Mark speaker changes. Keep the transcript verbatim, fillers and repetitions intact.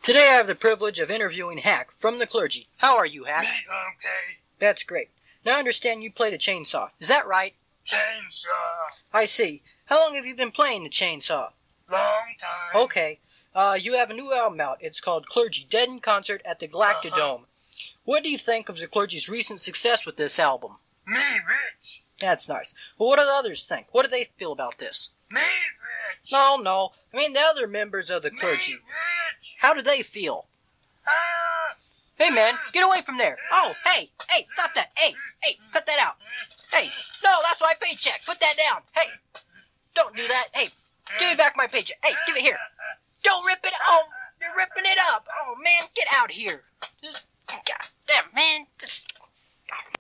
Speaker 1: Today I have the privilege of interviewing Hack from the clergy. How are you, Hack?
Speaker 2: Me okay.
Speaker 1: That's great. Now I understand you play the chainsaw. Is that right?
Speaker 2: Chainsaw.
Speaker 1: I see. How long have you been playing the chainsaw?
Speaker 2: Long time.
Speaker 1: Okay. Uh, you have a new album out. It's called Clergy, Dead in Concert at the Galactidome.
Speaker 2: Uh-huh.
Speaker 1: What do you think of the clergy's recent success with this album?
Speaker 2: Me rich.
Speaker 1: That's nice. Well, what do the others think? What do they feel about this?
Speaker 2: Me rich.
Speaker 1: No, no. I mean the other members of the
Speaker 2: Me
Speaker 1: clergy.
Speaker 2: rich.
Speaker 1: How do they feel?
Speaker 2: Ah.
Speaker 1: Hey, man, get away from there. Oh, hey, hey, stop that. Hey, hey, cut that out. Hey, no, that's my paycheck. Put that down. Hey, don't do that. Hey, give me back my paycheck. Hey, give it here. Don't rip it. Oh, you're ripping it up. Oh, man, get out of here. Just, God damn, man, just...